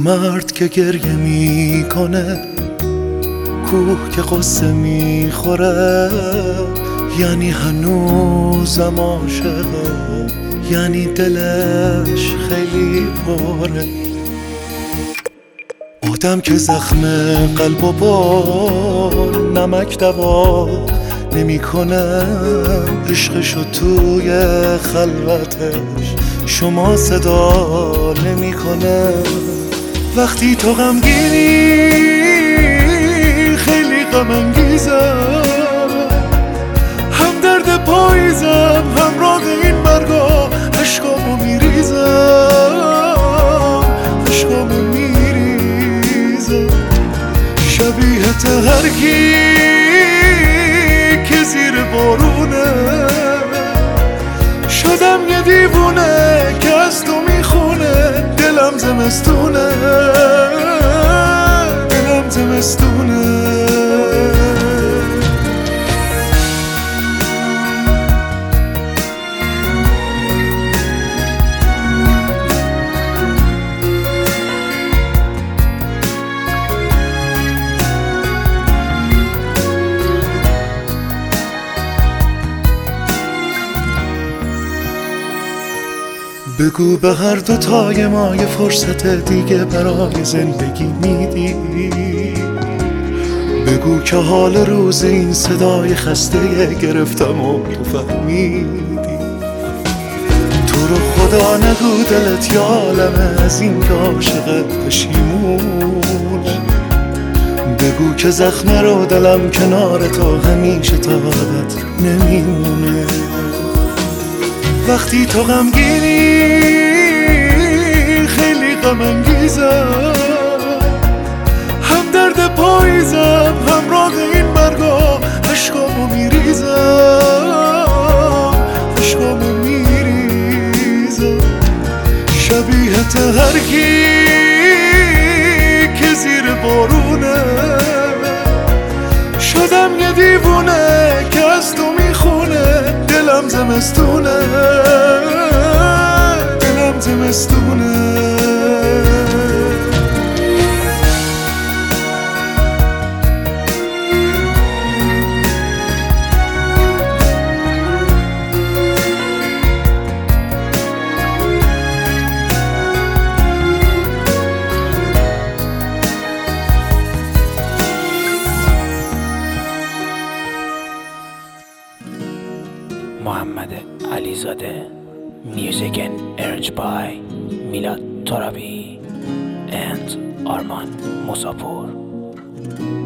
مرد که گریه میکنه، کوه که قصه میخوره، یعنی هنوزم عاشقه، یعنی دلش خیلی پره. آدم که زخم قلب و با نمک دوا نمیکنه، عشقشو توی خلوتش شما صدا نمیکنه. وقتی تو غمگینی خیلی غم انگیزم، هم درد پاییزم همراه این مرگا، عشقامو میریزم، عشقامو میریزم. شبیه هر کی که زیر بارونه، شدم یه دیوونه که از تو میخونه. دلم زمستونه، دلم زمستونه. بگو به هر دوتای ما یه فرصت دیگه برای زندگی میدی. بگو که حال روز این صدای خسته گرفتم و تو فهمیدی. تو رو خدا نگو دلت یا عالمه از این که عاشقت پشیمون. بگو که زخم رو دلم کنار تو همیشه تا ابد نمیمونه. وقتی تو غمگینی خیلی غم انگیزم، هم درد پاییزم همراه این مرگا، عشقامو میریزم، عشقامو میریزم. شبیه هر کی که زیر بارونه، شدم یه دیوونه که از تو میخونه. دلم زمستونه، دلم زمستونه. محمد علیزاده. Music and arranged by Milad Torabi and Arman Musapur.